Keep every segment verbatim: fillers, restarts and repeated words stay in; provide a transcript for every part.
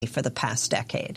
for the past decade.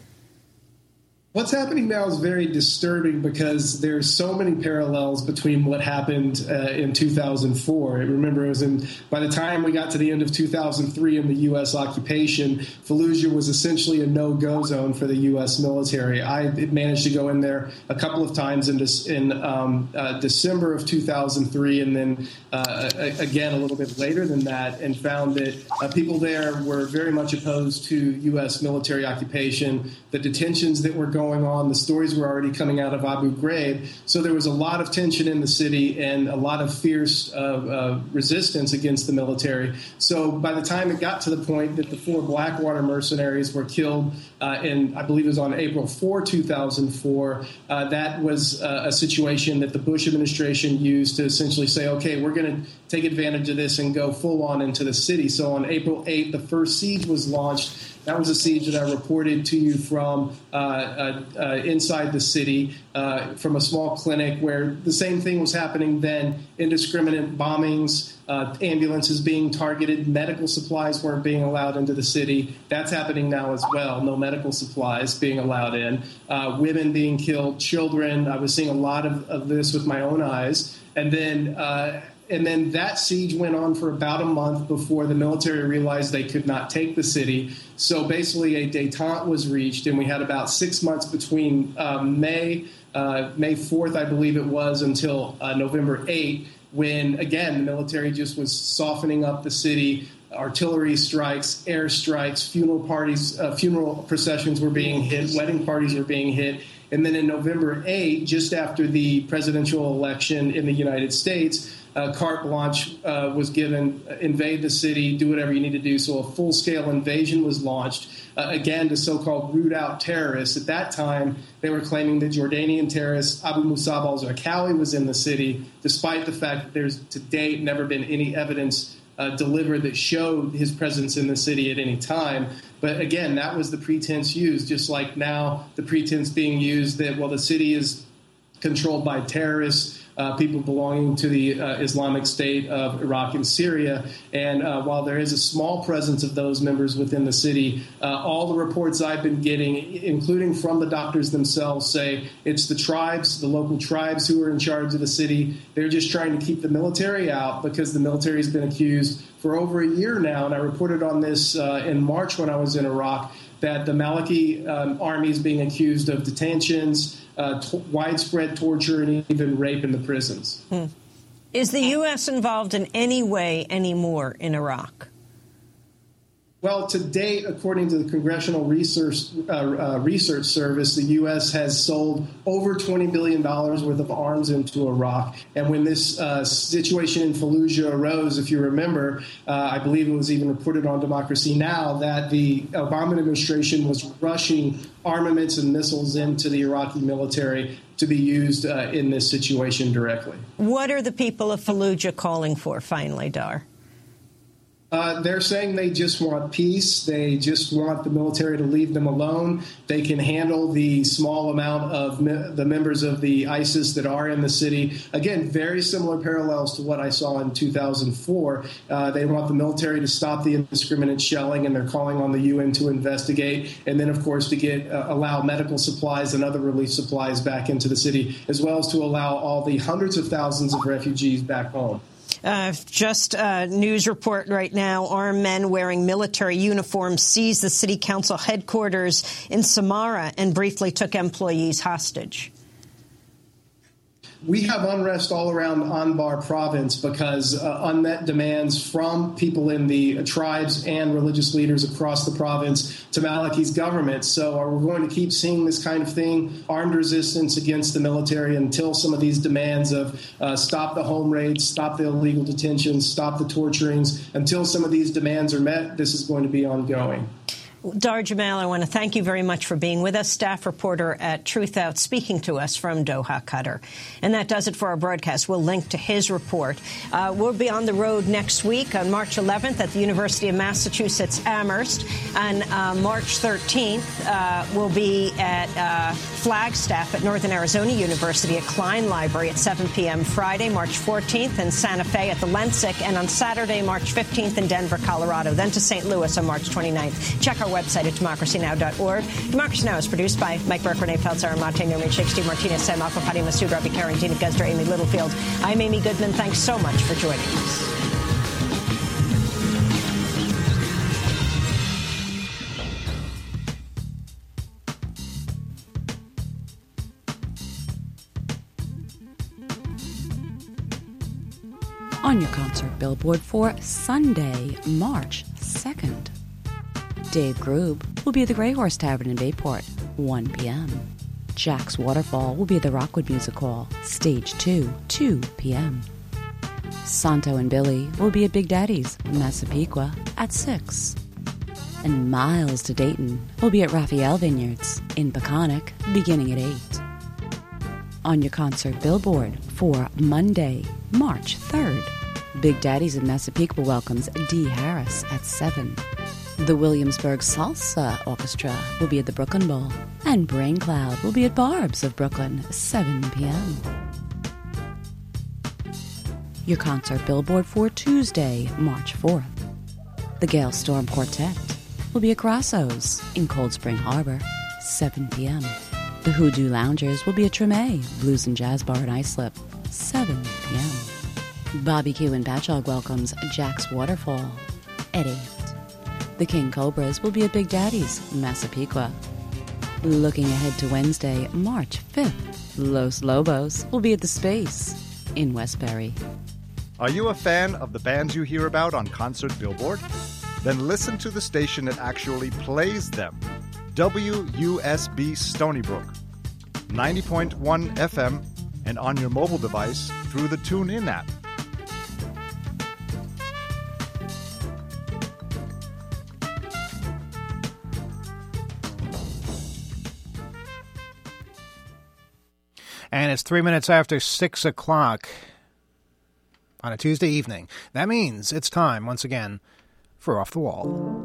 What's happening now is very disturbing because there's so many parallels between what happened uh, in two thousand four. Remember, it was in, by the time we got to the end of two thousand three in the U S occupation, Fallujah was essentially a no-go zone for the U S military. I managed to go in there a couple of times in, in um, uh, December of two thousand three and then uh, again a little bit later than that, and found that uh, people there were very much opposed to U S military occupation. The detentions that were going on, the stories were already coming out of Abu Ghraib, so there was a lot of tension in the city and a lot of fierce uh, uh, resistance against the military. So by the time it got to the point that the four Blackwater mercenaries were killed, uh, in I believe it was on April fourth, two thousand four, uh, that was uh, a situation that the Bush administration used to essentially say, okay, we're going to take advantage of this and go full on into the city. So on April eighth, the first siege was launched. That was a siege that I reported to you from uh, uh, uh, inside the city, uh, from a small clinic where the same thing was happening then. Indiscriminate bombings, uh, ambulances being targeted, medical supplies weren't being allowed into the city. That's happening now as well. No medical supplies being allowed in. Uh, women being killed, children. I was seeing a lot of, of this with my own eyes. And then uh, And then that siege went on for about a month before the military realized they could not take the city. So basically a détente was reached, and we had about six months between um, May, uh, May fourth, I believe it was, until uh, November eighth, when, again, the military just was softening up the city. Artillery strikes, air strikes, funeral parties, uh, funeral processions were being hit, wedding parties were being hit. And then in November eighth, just after the presidential election in the United States, Uh, carte blanche uh, was given, uh, invade the city, do whatever you need to do. So a full-scale invasion was launched, uh, again, to so-called root out terrorists. At that time, they were claiming that Jordanian terrorist Abu Musab al-Zarqawi was in the city, despite the fact that there's to date never been any evidence uh, delivered that showed his presence in the city at any time. But again, that was the pretense used, just like now the pretense being used that, well, the city is controlled by terrorists, Uh, people belonging to the uh, Islamic State of Iraq and Syria. And uh, while there is a small presence of those members within the city, uh, all the reports I've been getting, including from the doctors themselves, say it's the tribes, the local tribes who are in charge of the city. They're just trying to keep the military out because the military has been accused for over a year now. And I reported on this uh, in March when I was in Iraq, that the Maliki um, army is being accused of detentions, uh, t- widespread torture, and even rape in the prisons. Hmm. Is the U S involved in any way anymore in Iraq? Well, to date, according to the Congressional Research uh, uh, Research Service, the U S has sold over twenty billion dollars worth of arms into Iraq. And when this uh, situation in Fallujah arose, if you remember, uh, I believe it was even reported on Democracy Now! That the Obama administration was rushing armaments and missiles into the Iraqi military to be used uh, in this situation directly. What are the people of Fallujah calling for, finally, Dar? Uh, they're saying they just want peace. They just want the military to leave them alone. They can handle the small amount of me- the members of the ISIS that are in the city. Again, very similar parallels to what I saw in two thousand four. Uh, they want the military to stop the indiscriminate shelling, and they're calling on the U N to investigate. And then, of course, to get uh, allow medical supplies and other relief supplies back into the city, as well as to allow all the hundreds of thousands of refugees back home. Uh, just a news report right now. Armed men wearing military uniforms seized the city council headquarters in Samarra and briefly took employees hostage. We have unrest all around Anbar province because uh, unmet demands from people in the uh, tribes and religious leaders across the province to Maliki's government. So are we going to keep seeing this kind of thing, armed resistance against the military, until some of these demands of uh, stop the home raids, stop the illegal detentions, stop the torturings, until some of these demands are met? This is going to be ongoing. Dar Jamal, I want to thank you very much for being with us, staff reporter at Truth Out, speaking to us from Doha, Qatar. And that does it for our broadcast. We'll link to his report. Uh, we'll be on the road next week on March eleventh at the University of Massachusetts Amherst. And uh, March thirteenth, uh, we'll be at uh, Flagstaff at Northern Arizona University at Klein Library at seven p.m. Friday, March fourteenth, in Santa Fe at the Lensic, and on Saturday, March fifteenth in Denver, Colorado. Then to Saint Louis on March twenty-ninth. Check our our website at democracy now dot org. Democracy Now! Is produced by Mike Burke, Renee Feltz, Sarah Monte, Norman Shake, Steve Martinez, Sam Alfa, Fatima Masood, Ravi Karen, Tina Guzder, Amy Littlefield. I'm Amy Goodman. Thanks so much for joining us. On your concert billboard for Sunday, March second. Dave Grube will be at the Grey Horse Tavern in Bayport, one p.m. Jack's Waterfall will be at the Rockwood Music Hall, Stage two, two p.m. Santo and Billy will be at Big Daddy's, Massapequa, at six. And Miles to Dayton will be at Raphael Vineyards in Peconic, beginning at eight. On your concert billboard for Monday, March third. Big Daddy's in Massapequa welcomes Dee Harris at seven. The Williamsburg Salsa Orchestra will be at the Brooklyn Bowl, and Brain Cloud will be at Barb's of Brooklyn, seven p.m. Your concert billboard for Tuesday, March fourth. The Gale Storm Quartet will be at Grasso's in Cold Spring Harbor, seven p.m. The Hoodoo Loungers will be at Treme Blues and Jazz Bar in Islip, seven p.m. Bobby Q and Patchogue welcomes Jack's Waterfall at eight. The King Cobras will be at Big Daddy's, Massapequa. Looking ahead to Wednesday, March fifth, Los Lobos will be at the Space in Westbury. Are you a fan of the bands you hear about on Concert Billboard? Then listen to the station that actually plays them. W U S B Stony Brook, ninety point one F M, and on your mobile device through the TuneIn app. And it's three minutes after six o'clock on a Tuesday evening. That means it's time, once again, for Off the Wall.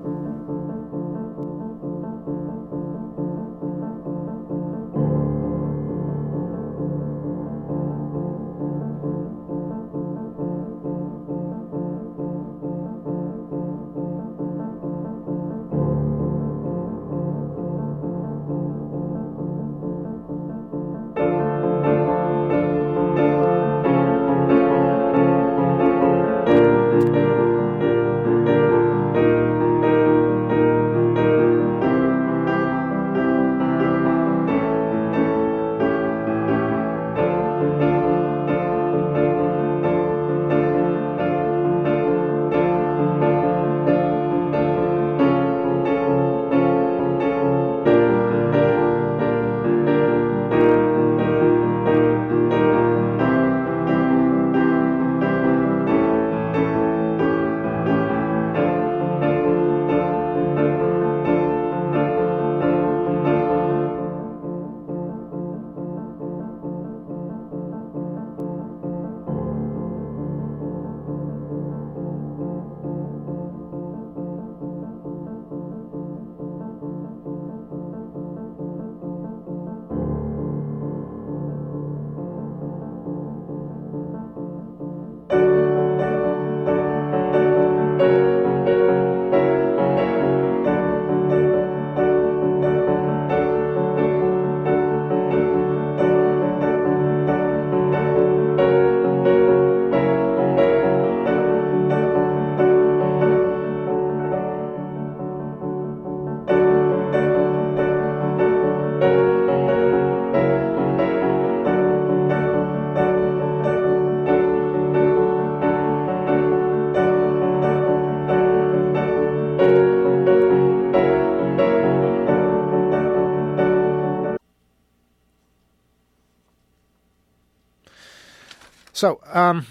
So, um,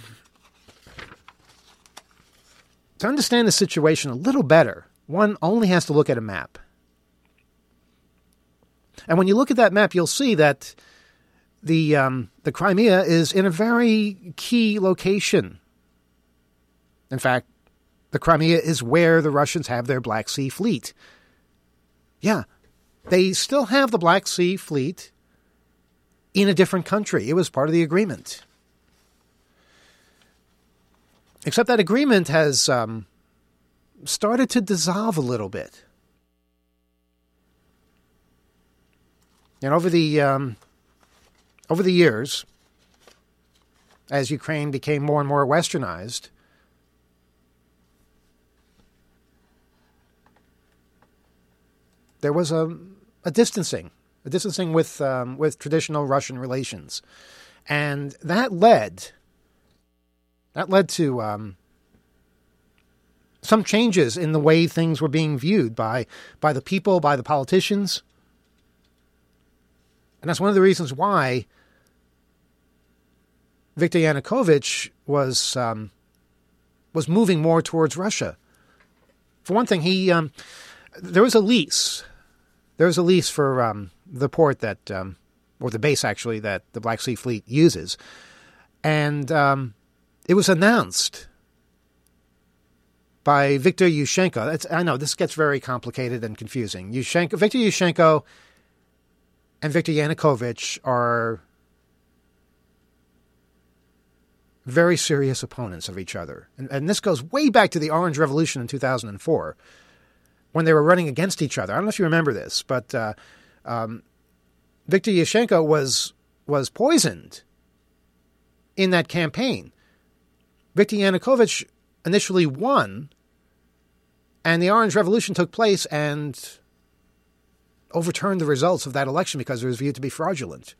to understand the situation a little better, one only has to look at a map. And when you look at that map, you'll see that the um, the Crimea is in a very key location. In fact, the Crimea is where the Russians have their Black Sea Fleet. Yeah, they still have the Black Sea Fleet in a different country. It was part of the agreement. Except that agreement has um, started to dissolve a little bit. And over the um, over the years, as Ukraine became more and more westernized, there was a, a distancing, a distancing with um, with traditional Russian relations, and that led that led to um, some changes in the way things were being viewed by by the people, by the politicians, and that's one of the reasons why Viktor Yanukovych was um, was moving more towards Russia. For one thing, he um, there was a lease. There was a lease for um, the port that, um, or the base actually, that the Black Sea Fleet uses. And um, it was announced by Viktor Yushchenko. It's, I know this gets very complicated and confusing. Yushchenko, Viktor Yushchenko and Viktor Yanukovych are very serious opponents of each other. And, and this goes way back to the Orange Revolution in two thousand four. When they were running against each other. I don't know if you remember this, but uh, um, Viktor Yushchenko was was poisoned in that campaign. Viktor Yanukovych initially won, and the Orange Revolution took place and overturned the results of that election because it was viewed to be fraudulent.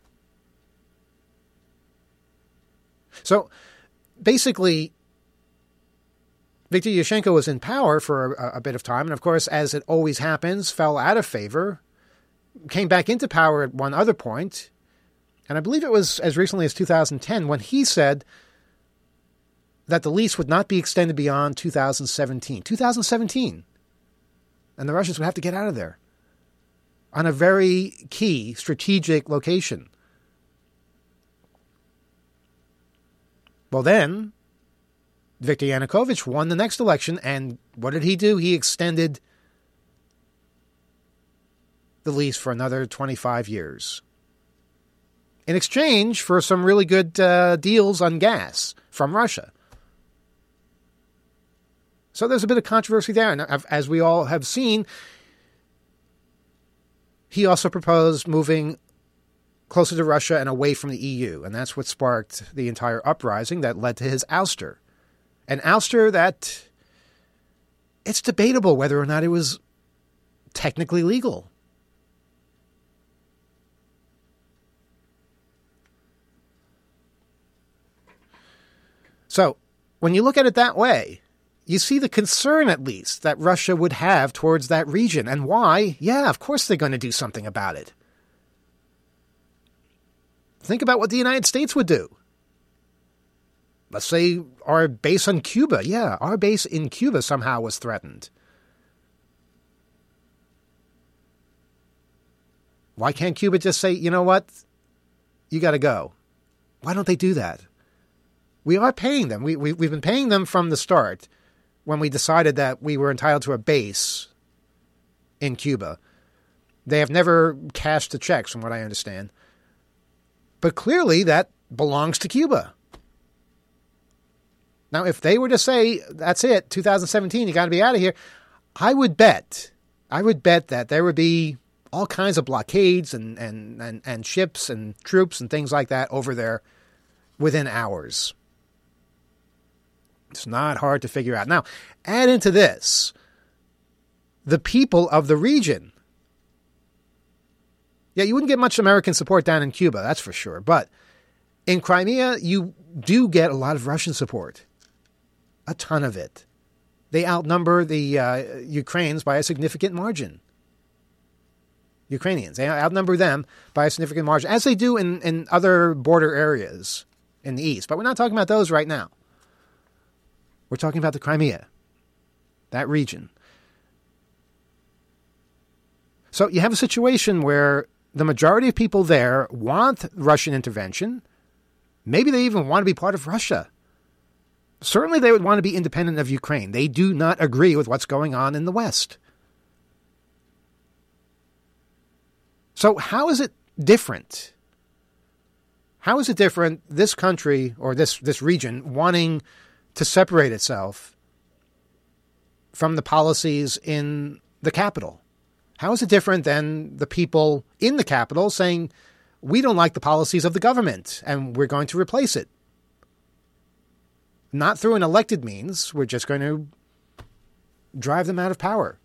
So, basically, Viktor Yushchenko was in power for a, a bit of time, and of course, as it always happens, fell out of favor, came back into power at one other point, and I believe it was as recently as two thousand ten when he said that the lease would not be extended beyond two thousand seventeen. two thousand seventeen. And the Russians would have to get out of there on a very key strategic location. Well, then Viktor Yanukovych won the next election, and what did he do? He extended the lease for another twenty-five years in exchange for some really good uh, deals on gas from Russia. So there's a bit of controversy there. And as we all have seen, he also proposed moving closer to Russia and away from the E U, and that's what sparked the entire uprising that led to his ouster. An ouster that it's debatable whether or not it was technically legal. So, when you look at it that way, you see the concern, at least, that Russia would have towards that region. And why? Yeah, of course they're going to do something about it. Think about what the United States would do. Let's say our base on Cuba. Yeah, our base in Cuba somehow was threatened. Why can't Cuba just say, you know what? You got to go. Why don't they do that? We are paying them. We, we, we've been paying them from the start when we decided that we were entitled to a base in Cuba. They have never cashed the checks, from what I understand. But clearly that belongs to Cuba. Now, if they were to say, that's it, two thousand seventeen, you got to be out of here, I would bet, I would bet that there would be all kinds of blockades and, and, and, and ships and troops and things like that over there within hours. It's not hard to figure out. Now, add into this the people of the region. Yeah, you wouldn't get much American support down in Cuba, that's for sure. But in Crimea, you do get a lot of Russian support. A ton of it. They outnumber the uh, Ukrainians by a significant margin. Ukrainians. They outnumber them by a significant margin, as they do in, in other border areas in the east. But we're not talking about those right now. We're talking about the Crimea, that region. So you have a situation where the majority of people there want Russian intervention. Maybe they even want to be part of Russia. Certainly they would want to be independent of Ukraine. They do not agree with what's going on in the West. So how is it different? How is it different, this country or this, this region wanting to separate itself from the policies in the capital? How is it different than the people in the capital saying, we don't like the policies of the government and we're going to replace it? Not through an elected means. We're just going to drive them out of power.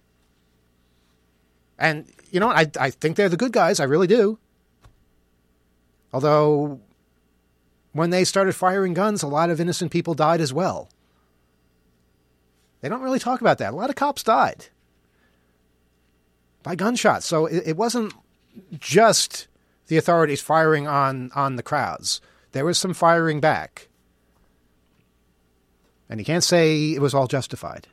And, you know, I, I think they're the good guys. I really do. Although, when they started firing guns, a lot of innocent people died as well. They don't really talk about that. A lot of cops died by gunshots. So it, it wasn't just the authorities firing on, on the crowds. There was some firing back. And you can't say it was all justified.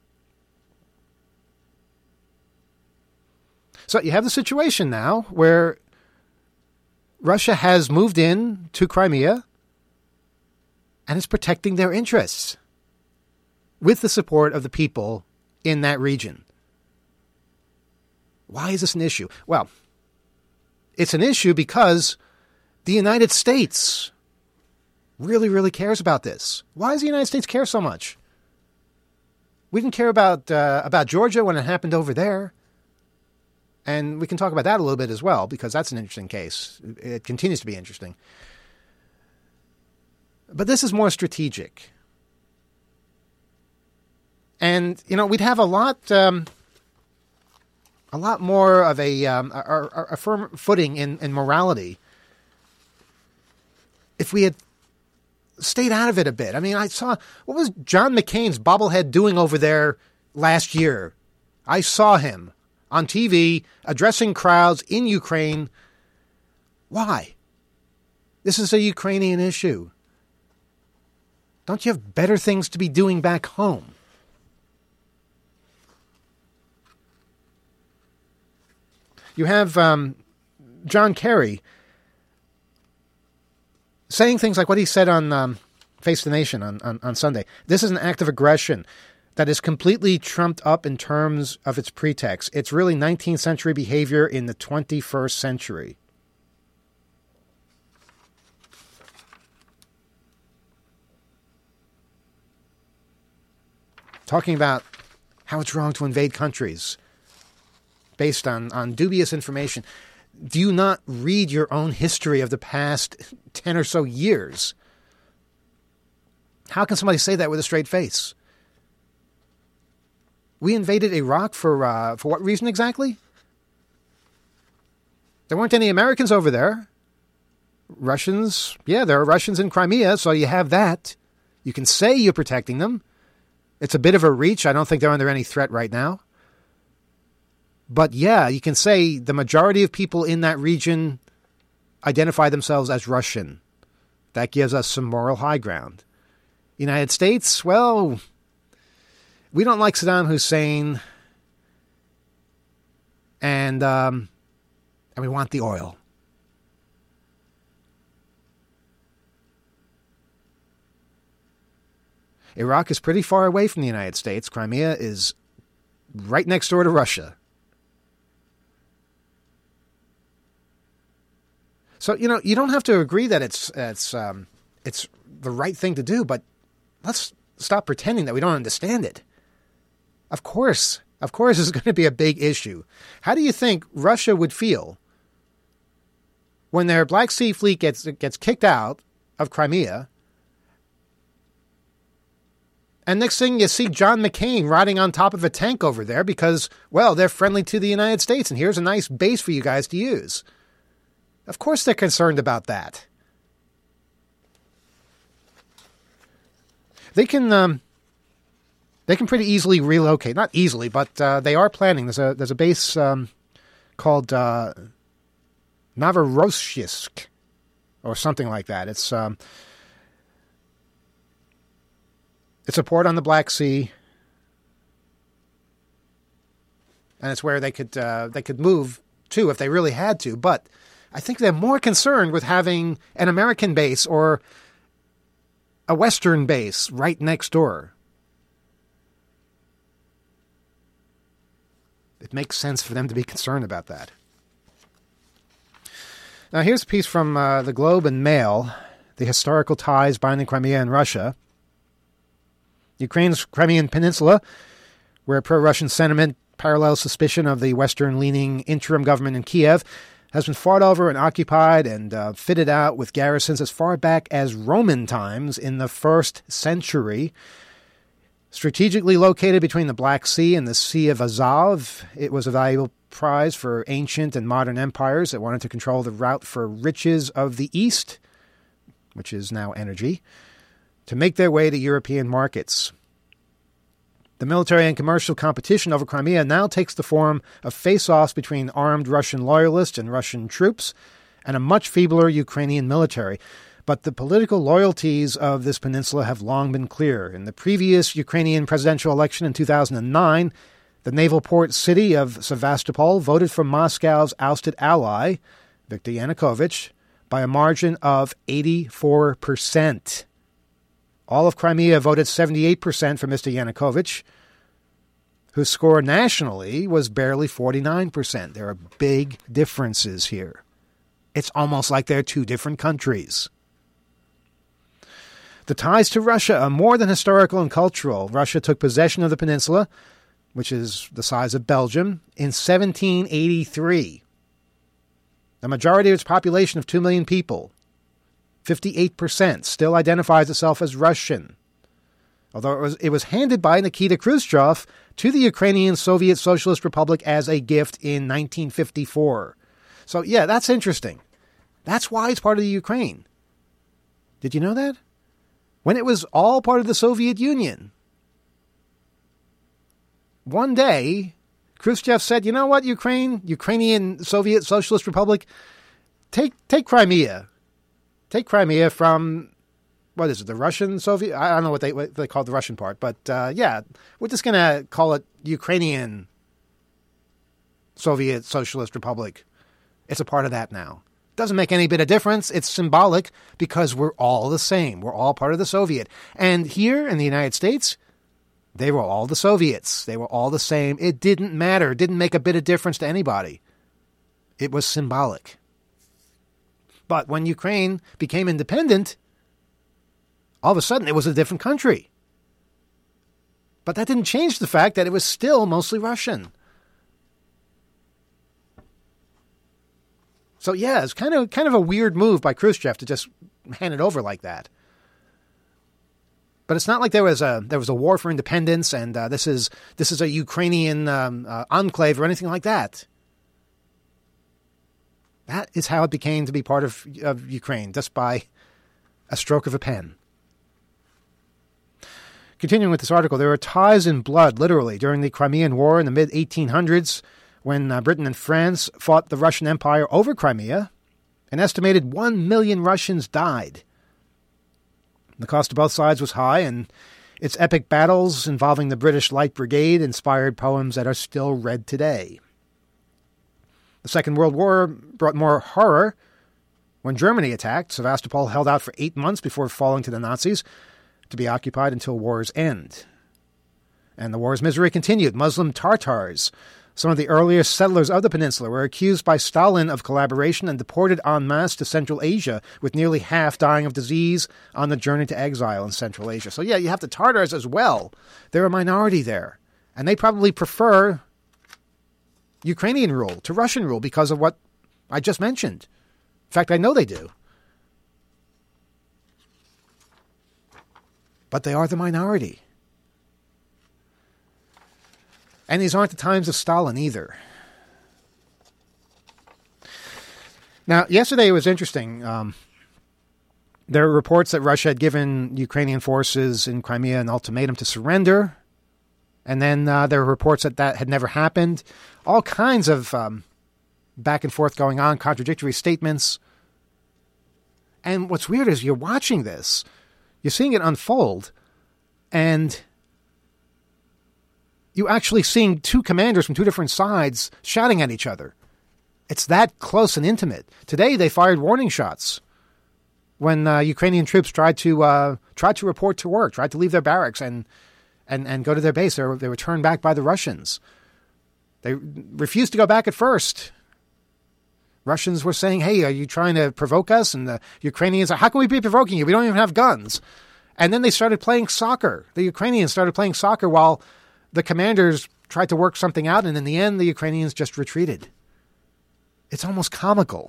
So you have the situation now where Russia has moved in to Crimea and is protecting their interests with the support of the people in that region. Why is this an issue? Well, it's an issue because the United States really, really cares about this. Why does the United States care so much? We didn't care about uh, about Georgia when it happened over there. And we can talk about that a little bit as well, because that's an interesting case. It continues to be interesting. But this is more strategic. And, you know, we'd have a lot, um, a lot more of a, um, a, a firm footing in, in morality if we had stayed out of it a bit. I mean, I saw, what was John McCain's bobblehead doing over there last year? I saw him on T V addressing crowds in Ukraine. Why? This is a Ukrainian issue. Don't you have better things to be doing back home? You have um, John Kerry saying things like what he said on um, Face the Nation on, on, on Sunday. This is an act of aggression that is completely trumped up in terms of its pretext. It's really nineteenth century behavior in the twenty-first century. Talking about how it's wrong to invade countries based on, on dubious information. Do you not read your own history of the past ten or so years? How can somebody say that with a straight face? We invaded Iraq for uh, for what reason exactly? There weren't any Americans over there. Russians, yeah, there are Russians in Crimea, so you have that. You can say you're protecting them. It's a bit of a reach. I don't think they're under any threat right now. But yeah, you can say the majority of people in that region identify themselves as Russian. That gives us some moral high ground. United States, well, we don't like Saddam Hussein, and um, and we want the oil. Iraq is pretty far away from the United States. Crimea is right next door to Russia. So, you know, you don't have to agree that it's it's um, it's the right thing to do, but let's stop pretending that we don't understand it. Of course, of course, it's going to be a big issue. How do you think Russia would feel when their Black Sea fleet gets gets kicked out of Crimea, and next thing you see John McCain riding on top of a tank over there because, well, they're friendly to the United States, and here's a nice base for you guys to use. Of course they're concerned about that. They can um, they can pretty easily relocate. Not easily, but uh, they are planning. There's a there's a base um, called uh, Novorossiysk or something like that. It's um, it's a port on the Black Sea, and it's where they could uh, they could move to if they really had to. But I think they're more concerned with having an American base or a Western base right next door. It makes sense for them to be concerned about that. Now, here's a piece from uh, the Globe and Mail, The Historical Ties Binding Crimea and Russia. Ukraine's Crimean Peninsula, where pro-Russian sentiment parallel suspicion of the Western-leaning interim government in Kiev has been fought over and occupied and uh, fitted out with garrisons as far back as Roman times in the first century. Strategically located between the Black Sea and the Sea of Azov, it was a valuable prize for ancient and modern empires that wanted to control the route for riches of the East, which is now energy, to make their way to European markets. The military and commercial competition over Crimea now takes the form of face-offs between armed Russian loyalists and Russian troops and a much feebler Ukrainian military. But the political loyalties of this peninsula have long been clear. In the previous Ukrainian presidential election in two thousand nine, the naval port city of Sevastopol voted for Moscow's ousted ally, Viktor Yanukovych, by a margin of eighty-four percent. All of Crimea voted seventy-eight percent for Mister Yanukovych, whose score nationally was barely forty-nine percent. There are big differences here. It's almost like they're two different countries. The ties to Russia are more than historical and cultural. Russia took possession of the peninsula, which is the size of Belgium, in seventeen eighty-three. The majority of its population of two million people, fifty-eight percent, still identifies itself as Russian, although it was, it was handed by Nikita Khrushchev to the Ukrainian Soviet Socialist Republic as a gift in nineteen fifty-four. So, yeah, that's interesting. That's why it's part of the Ukraine. Did you know that? When it was all part of the Soviet Union, one day, Khrushchev said, you know what, Ukraine, Ukrainian Soviet Socialist Republic, take take Crimea. Take Crimea from, what is it, the Russian Soviet? I don't know what they what they call the Russian part, but uh, yeah, we're just going to call it Ukrainian Soviet Socialist Republic. It's a part of that now. Doesn't make any bit of difference. It's symbolic because we're all the same. We're all part of the Soviet. And here in the United States, they were all the Soviets. They were all the same. It didn't matter. It didn't make a bit of difference to anybody. It was symbolic. But when Ukraine became independent, all of a sudden it was a different country. But that didn't change the fact that it was still mostly Russian. So yeah, it's kind of kind of a weird move by Khrushchev to just hand it over like that. But it's not like there was a there was a war for independence, and uh, this is this is a Ukrainian um, uh, enclave or anything like that. That is how it became to be part of, of Ukraine, just by a stroke of a pen. Continuing with this article, there were ties in blood, literally, during the Crimean War in the mid eighteen hundreds, when uh, Britain and France fought the Russian Empire over Crimea. An estimated one million Russians died. The cost to both sides was high, and its epic battles involving the British Light Brigade inspired poems that are still read today. The Second World War brought more horror. When Germany attacked, Sevastopol held out for eight months before falling to the Nazis, to be occupied until war's end. And the war's misery continued. Muslim Tartars, some of the earliest settlers of the peninsula, were accused by Stalin of collaboration and deported en masse to Central Asia, with nearly half dying of disease on the journey to exile in Central Asia. So yeah, you have the Tartars as well. They're a minority there. And they probably prefer Ukrainian rule to Russian rule because of what I just mentioned. In fact, I know they do. But they are the minority. And these aren't the times of Stalin either. Now, yesterday it was interesting. Um, there were reports that Russia had given Ukrainian forces in Crimea an ultimatum to surrender. And then uh, there were reports that that had never happened. All kinds of um, back and forth going on, contradictory statements. And what's weird is you're watching this. You're seeing it unfold. And you're actually seeing two commanders from two different sides shouting at each other. It's that close and intimate. Today they fired warning shots when uh, Ukrainian troops tried to uh, tried to report to work, tried to leave their barracks and and, and go to their base. They were, they were turned back by the Russians. They refused to go back at first. Russians were saying, hey, are you trying to provoke us? And the Ukrainians are, how can we be provoking you? We don't even have guns. And then they started playing soccer. The Ukrainians started playing soccer while the commanders tried to work something out, and in the end, the Ukrainians just retreated. It's almost comical.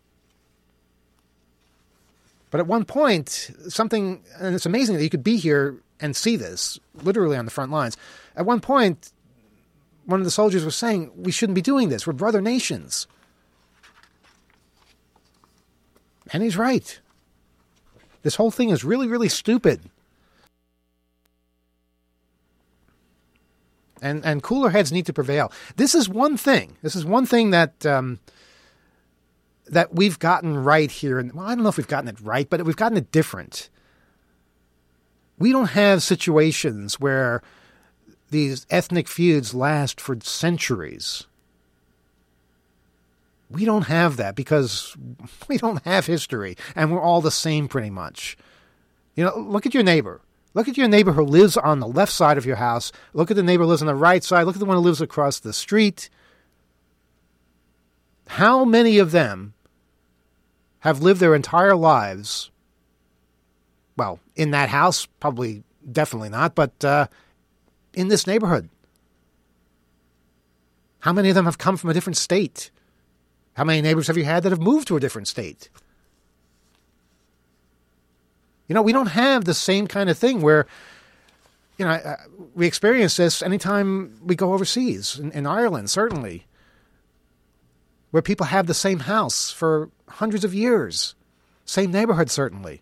But at one point, something, and it's amazing that you could be here and see this, literally on the front lines. At one point, one of the soldiers was saying, we shouldn't be doing this. We're brother nations. And he's right. This whole thing is really, really stupid. And and cooler heads need to prevail. This is one thing. This is one thing that um, that we've gotten right here. And well, I don't know if we've gotten it right, but we've gotten it different. We don't have situations where these ethnic feuds last for centuries. We don't have that because we don't have history, and we're all the same pretty much. You know, look at your neighbor. Look at your neighbor who lives on the left side of your house. Look at the neighbor who lives on the right side. Look at the one who lives across the street. How many of them have lived their entire lives, well, in that house? Probably, definitely not, but uh, in this neighborhood. How many of them have come from a different state? How many neighbors have you had that have moved to a different state? You know, we don't have the same kind of thing where, you know, we experience this anytime we go overseas, in, in Ireland, certainly, where people have the same house for hundreds of years, same neighborhood, certainly.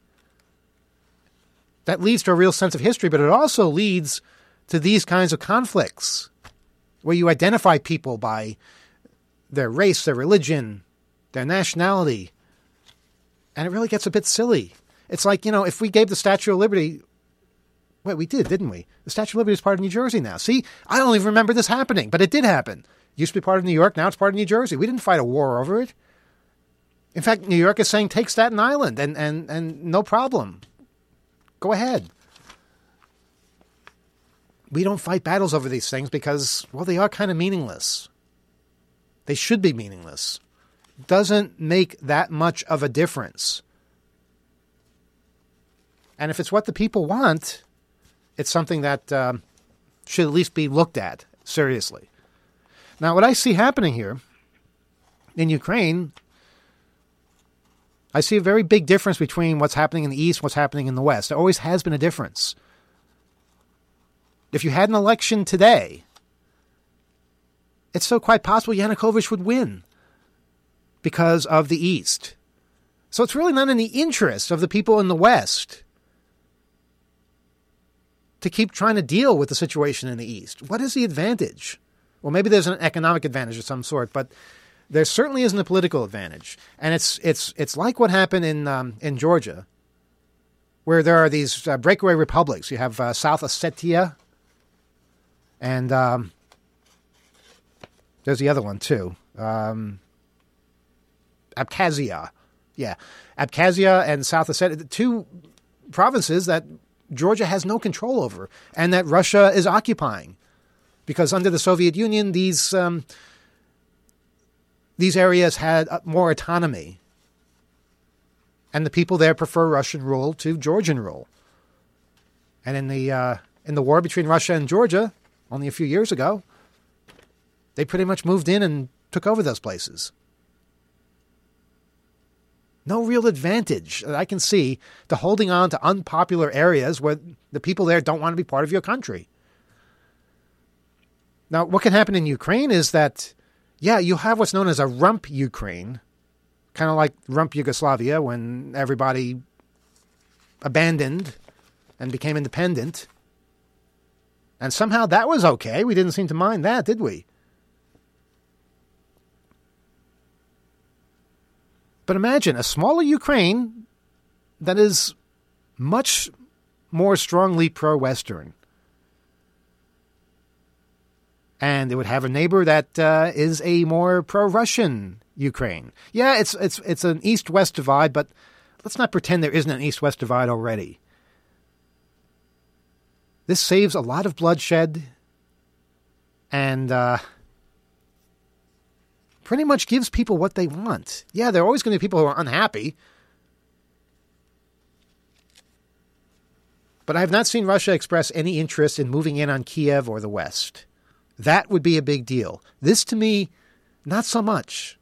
That leads to a real sense of history, but it also leads to these kinds of conflicts where you identify people by their race, their religion, their nationality, and it really gets a bit silly. It's like, you know, if we gave the Statue of Liberty, well, we did, didn't we? The Statue of Liberty is part of New Jersey now. See, I don't even remember this happening, but it did happen. It used to be part of New York, now it's part of New Jersey. We didn't fight a war over it. In fact, New York is saying, take Staten Island, and, and, and no problem. Go ahead. We don't fight battles over these things because, well, they are kind of meaningless. They should be meaningless. Doesn't make that much of a difference. And if it's what the people want, it's something that um, should at least be looked at seriously. Now, what I see happening here in Ukraine, I see a very big difference between what's happening in the East and what's happening in the West. There always has been a difference. If you had an election today, it's still quite possible Yanukovych would win because of the East. So it's really not in the interest of the people in the West to keep trying to deal with the situation in the East. What is the advantage? Well, maybe there's an economic advantage of some sort, but there certainly isn't a political advantage. And it's it's it's like what happened in um, in Georgia, where there are these uh, breakaway republics. You have uh, South Ossetia, and um, there's the other one too, um, Abkhazia. Yeah, Abkhazia and South Ossetia, two provinces that Georgia has no control over, and that Russia is occupying, because under the Soviet Union, these um, these areas had more autonomy, and the people there prefer Russian rule to Georgian rule. And in the uh, in the war between Russia and Georgia, only a few years ago, they pretty much moved in and took over those places. No real advantage that I can see to holding on to unpopular areas where the people there don't want to be part of your country. Now, what can happen in Ukraine is that, yeah, you have what's known as a rump Ukraine, kind of like rump Yugoslavia when everybody abandoned and became independent. And somehow that was okay. We didn't seem to mind that, did we? But imagine a smaller Ukraine that is much more strongly pro-Western. And it would have a neighbor that uh, is a more pro-Russian Ukraine. Yeah, it's it's it's an East-West divide, but let's not pretend there isn't an East-West divide already. This saves a lot of bloodshed and uh, pretty much gives people what they want. Yeah, there are always going to be people who are unhappy. But I have not seen Russia express any interest in moving in on Kiev or the West. That would be a big deal. This, to me, not so much.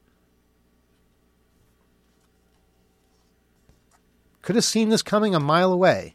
Could have seen this coming a mile away.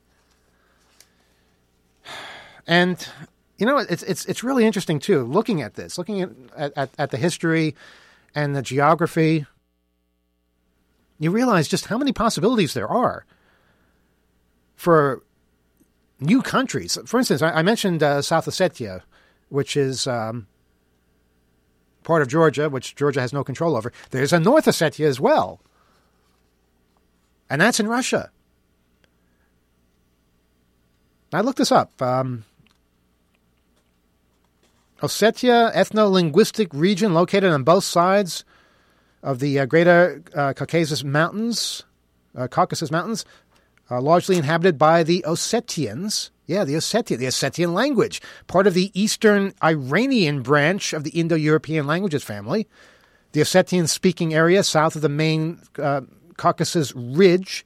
And, you know, it's it's it's really interesting, too, looking at this, looking at, at, at the history and the geography. You realize just how many possibilities there are for new countries. For instance, I, I mentioned uh, South Ossetia, which is um, part of Georgia, which Georgia has no control over. There's a North Ossetia as well. And that's in Russia. I looked this up. Um, Ossetia, ethno-linguistic region located on both sides of the uh, Greater uh, Caucasus Mountains, uh, Caucasus Mountains, uh, largely inhabited by the Ossetians. Yeah, the Ossetian, the Ossetian language, part of the Eastern Iranian branch of the Indo-European languages family. The Ossetian-speaking area south of the main uh, Caucasus Ridge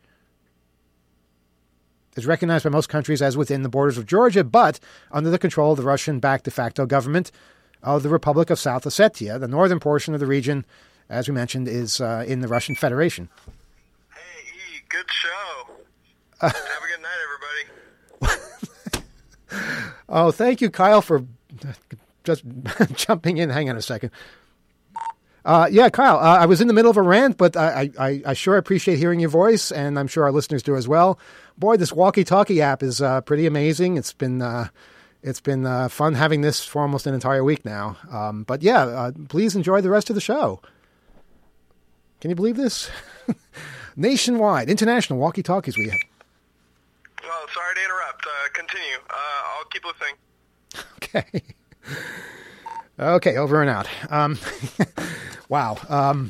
is recognized by most countries as within the borders of Georgia, but under the control of the Russian-backed de facto government of the Republic of South Ossetia. The northern portion of the region, as we mentioned, is uh, in the Russian Federation. Hey, E, good show. Uh, Have a good night, everybody. Oh, thank you, Kyle, for just jumping in. Hang on a second. Uh, yeah, Kyle, uh, I was in the middle of a rant, but I, I, I sure appreciate hearing your voice, and I'm sure our listeners do as well. Boy, this walkie-talkie app is uh, pretty amazing. It's been uh, it's been uh, fun having this for almost an entire week now. Um, but yeah, uh, please enjoy the rest of the show. Can you believe this? Nationwide, international walkie-talkies we have. Well, sorry to interrupt. Uh, continue. Uh, I'll keep listening. Okay. Okay, over and out. Um, wow. Um,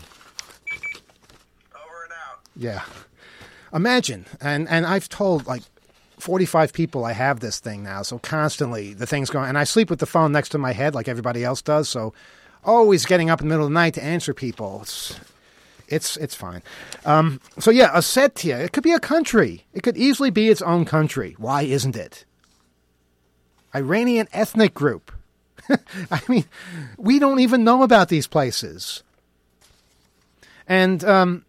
over and out. Yeah. Imagine, and, and I've told like forty-five people I have this thing now, so constantly the thing's going, and I sleep with the phone next to my head like everybody else does, so always getting up in the middle of the night to answer people. It's it's, it's fine. Um, so yeah, Ossetia, it could be a country. It could easily be its own country. Why isn't it? Iranian ethnic group. I mean, we don't even know about these places. And um,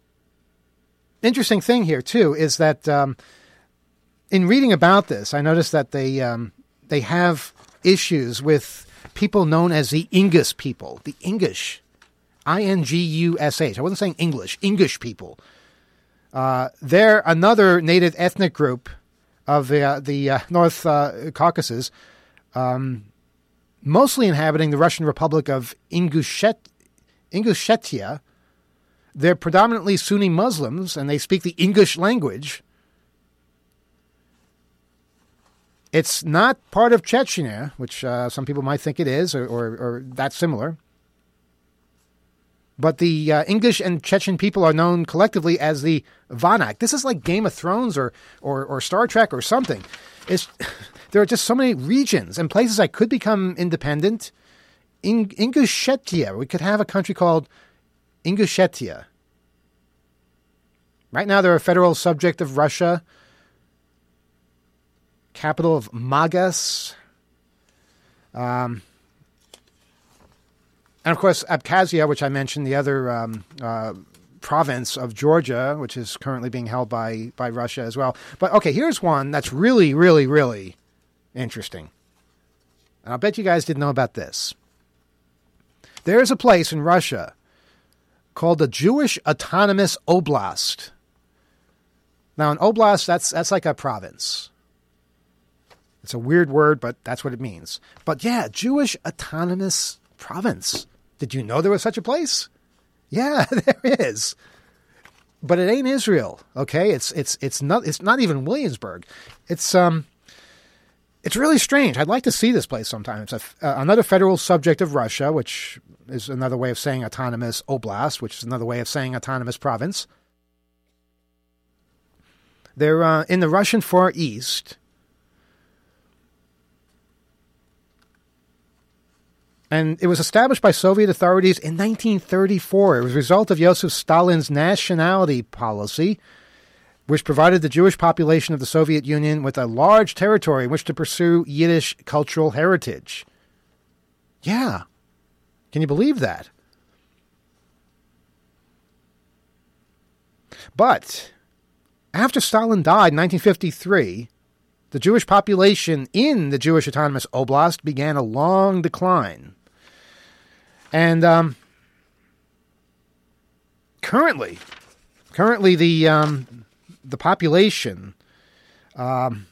interesting thing here, too, is that um, in reading about this, I noticed that they um, they have issues with people known as the Ingus people, the Ingush, I N G U S H. I wasn't saying English, Ingush people. Uh, they're another native ethnic group of the, uh, the uh, North uh, Caucasus, um, mostly inhabiting the Russian Republic of Ingushet, Ingushetia. They're predominantly Sunni Muslims, and they speak the Ingush language. It's not part of Chechnya, which uh, some people might think it is, or, or, or that's similar. But the uh, English and Chechen people are known collectively as the Vanak. This is like Game of Thrones or or, or Star Trek or something. It's, there are just so many regions and places that could become independent. In Ingushetia, we could have a country called Ingushetia. Right now, they're a federal subject of Russia. Capital of Magas. Um, and, of course, Abkhazia, which I mentioned, the other um, uh, province of Georgia, which is currently being held by, by Russia as well. But, okay, here's one that's really, really, really interesting. And I'll bet you guys didn't know about this. There's a place in Russia called the Jewish Autonomous Oblast. Now, an oblast, that's that's like a province. It's a weird word, but that's what it means. But yeah, Jewish Autonomous Province. Did you know there was such a place? Yeah, there is. But it ain't Israel, okay? It's it's it's not it's not even Williamsburg. It's um it's really strange. I'd like to see this place sometime. It's a, uh, another federal subject of Russia, which is another way of saying autonomous oblast, which is another way of saying autonomous province. They're uh, in the Russian Far East. And it was established by Soviet authorities in nineteen thirty-four. It was a result of Joseph Stalin's nationality policy, which provided the Jewish population of the Soviet Union with a large territory in which to pursue Yiddish cultural heritage. Yeah. Can you believe that? But after Stalin died in nineteen fifty-three, the Jewish population in the Jewish Autonomous Oblast began a long decline. And um, currently, currently the um, the population, um,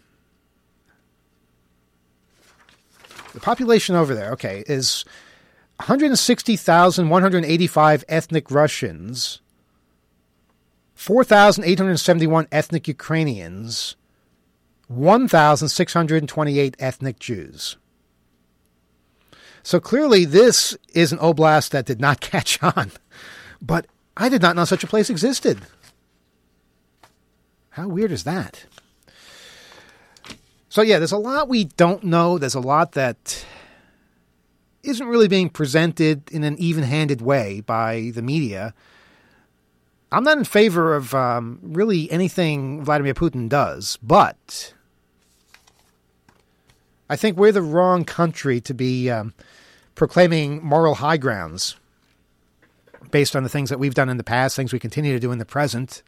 the population over there, okay, is one hundred sixty thousand one hundred eighty-five ethnic Russians, four thousand eight hundred seventy-one ethnic Ukrainians, one thousand six hundred twenty-eight ethnic Jews. So clearly this is an oblast that did not catch on. But I did not know such a place existed. How weird is that? So yeah, there's a lot we don't know. There's a lot that isn't really being presented in an even-handed way by the media. I'm not in favor of um, really anything Vladimir Putin does, but I think we're the wrong country to be um, proclaiming moral high grounds based on the things that we've done in the past, things we continue to do in the present.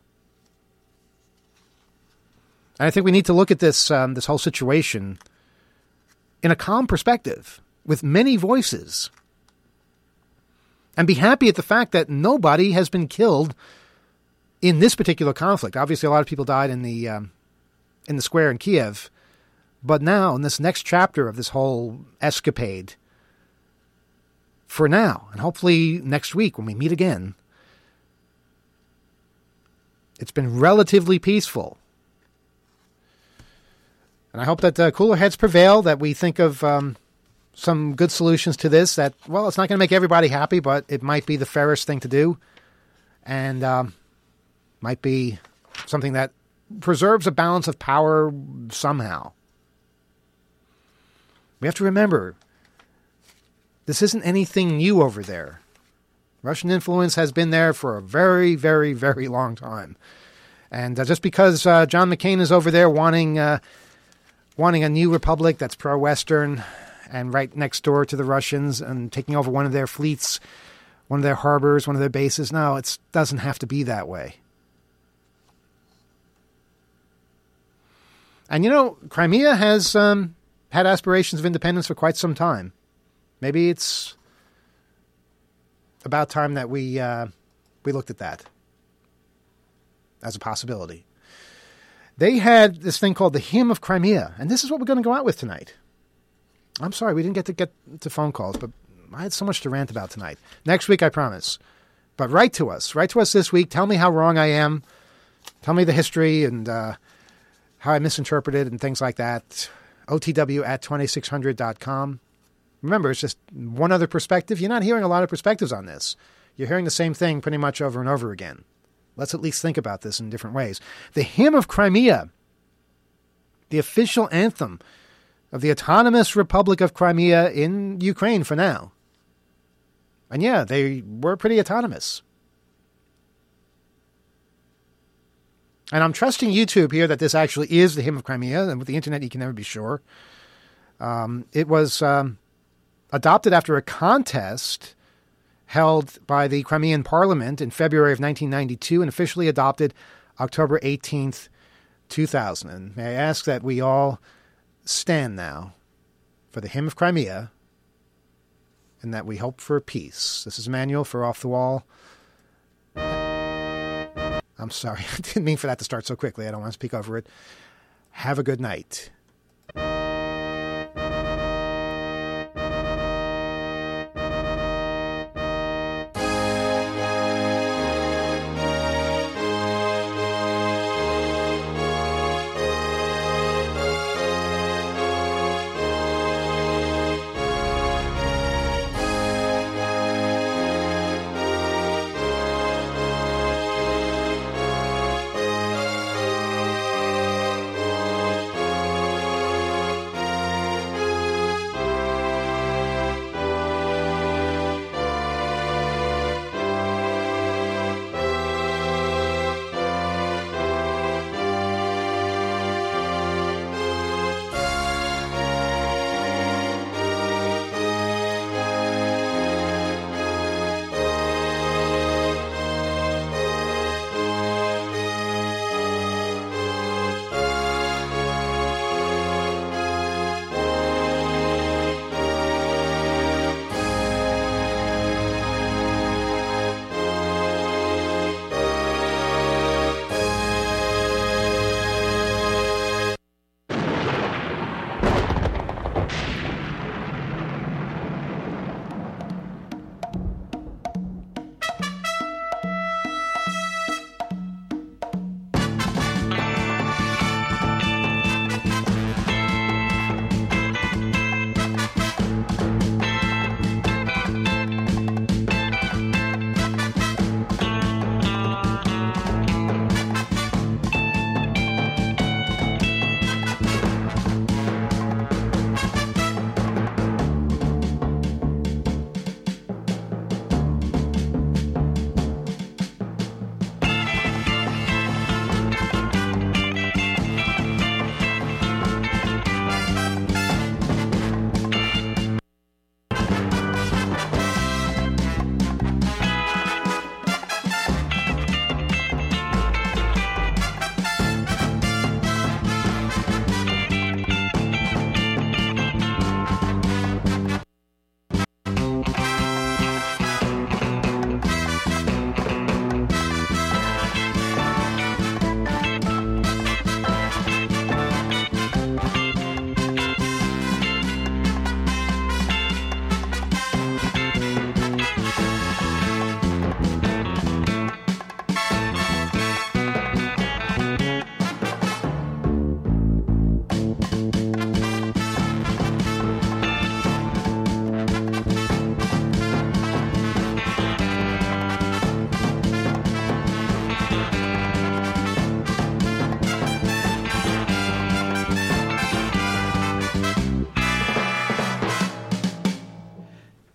And I think we need to look at this um, this whole situation in a calm perspective, with many voices, and be happy at the fact that nobody has been killed in this particular conflict. Obviously, a lot of people died in the um, in the square in Kiev, but now in this next chapter of this whole escapade, for now, and hopefully next week when we meet again, it's been relatively peaceful. And I hope that uh, cooler heads prevail, that we think of um, some good solutions to this, that, well, it's not going to make everybody happy, but it might be the fairest thing to do, and um, might be something that preserves a balance of power somehow. We have to remember, this isn't anything new over there. Russian influence has been there for a very, very, very long time. And uh, just because uh, John McCain is over there wanting uh, wanting a new republic that's pro-Western and right next door to the Russians and taking over one of their fleets, one of their harbors, one of their bases, no, it doesn't have to be that way. And, you know, Crimea has um, had aspirations of independence for quite some time. Maybe it's about time that we uh, we looked at that as a possibility. They had this thing called the Hymn of Crimea, and this is what we're going to go out with tonight. I'm sorry, we didn't get to get to phone calls, but I had so much to rant about tonight. Next week, I promise. But write to us. Write to us this week. Tell me how wrong I am. Tell me the history and uh, how I misinterpreted and things like that. O T W at twenty-six hundred dot com. Remember, it's just one other perspective. You're not hearing a lot of perspectives on this. You're hearing the same thing pretty much over and over again. Let's at least think about this in different ways. The Hymn of Crimea, the official anthem of the Autonomous Republic of Crimea in Ukraine for now. And yeah, they were pretty autonomous. And I'm trusting YouTube here that this actually is the Hymn of Crimea, and with the internet you can never be sure. Um, it was um, adopted after a contest held by the Crimean Parliament in February of nineteen ninety-two and officially adopted October eighteenth, two thousand. And may I ask that we all stand now for the Hymn of Crimea and that we hope for peace. This is Emmanuel for Off the Wall. I'm sorry, I didn't mean for that to start so quickly. I don't want to speak over it. Have a good night.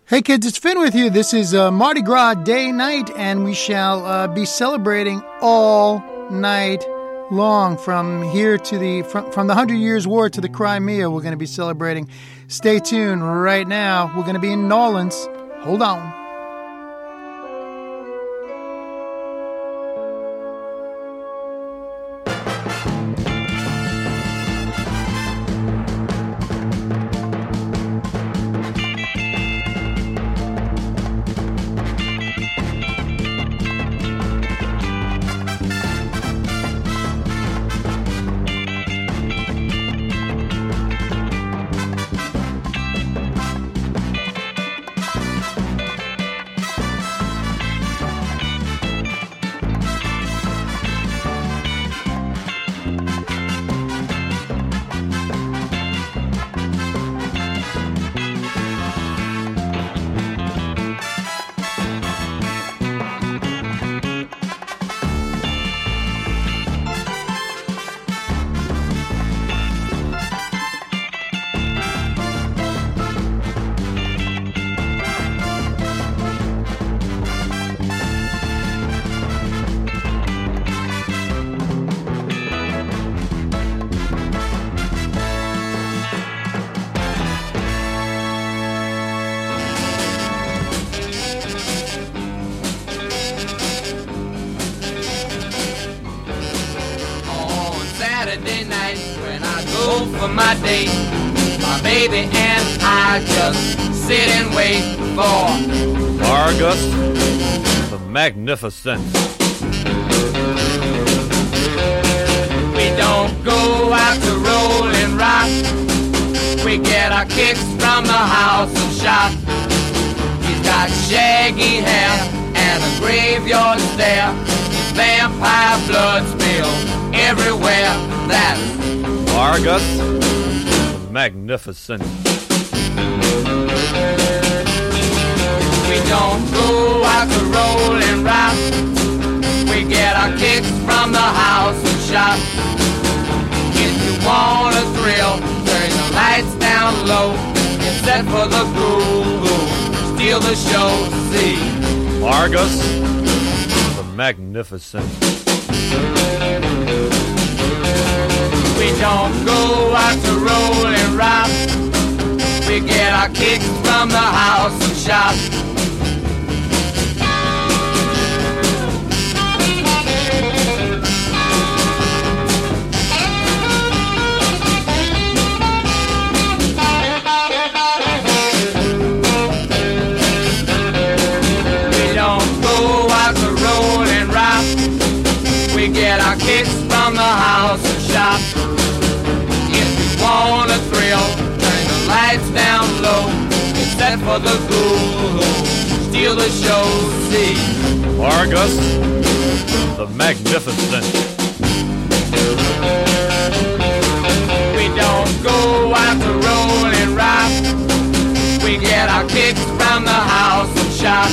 Hey kids, it's Finn with you. This is uh, Mardi Gras day night, and we shall uh, be celebrating all night long from here to the from, from the Hundred Years' War to the Crimea. We're going to be celebrating. Stay tuned. Right now, we're going to be in New Orleans. Hold on. For my date, my baby and I just sit and wait for Argus the Magnificent. We don't go out to roll and rock. We get our kicks from the house of shop. He's got shaggy hair and a graveyard stare. Vampire blood spilled everywhere. That's Argus the Magnificent. We don't go out to roll and rock. We get our kicks from the house and shop. If you want a thrill, turn the lights down low. Get set for the groove, steal the show, see Argus the Magnificent. We don't go out to roll and rock. We get our kicks from the house and shop. We don't go out to roll and rock. We get our kicks from the house and shop. Want a thrill, turn the lights down low. Get set for the groove, steal the show, see Argus the Magnificent. We don't go out to roll and rock. We get our kicks from the house and shop.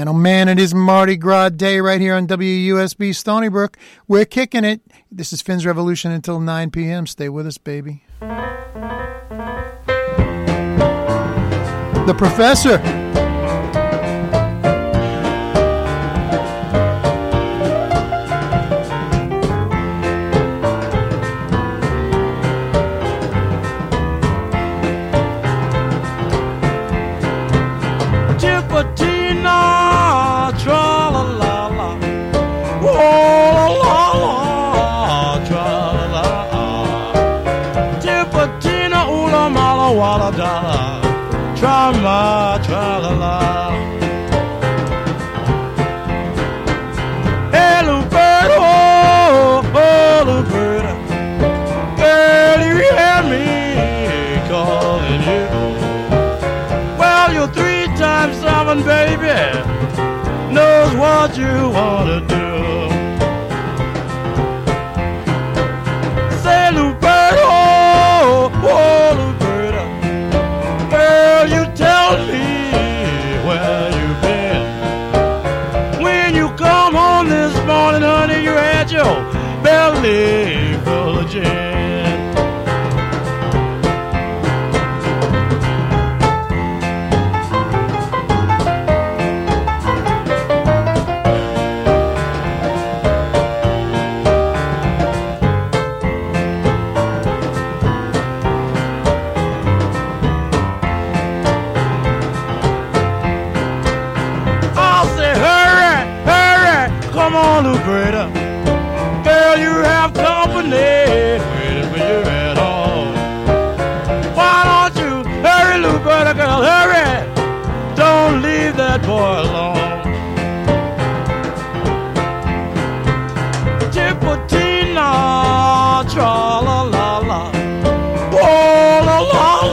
Man, oh man, it is Mardi Gras Day right here on W U S B Stony Brook. We're kicking it. This is Finn's Revolution until nine p.m. Stay with us, baby. The Professor. Tra-ma, tra-la-la. Hey, Luberta, oh, oh, Luberta, girl, you hear me calling you. Well, you're three times seven, baby, knows what you want to do. Say, Luberta, oh, oh, Luberta, girl, you tell me where you've been. When you come home this morning, honey, you had your belly full of gin. Come on, Luberta, girl, you have company waiting for you at home. Why don't you hurry, Luberta, girl, hurry? Don't leave that boy alone. Tipatina, try.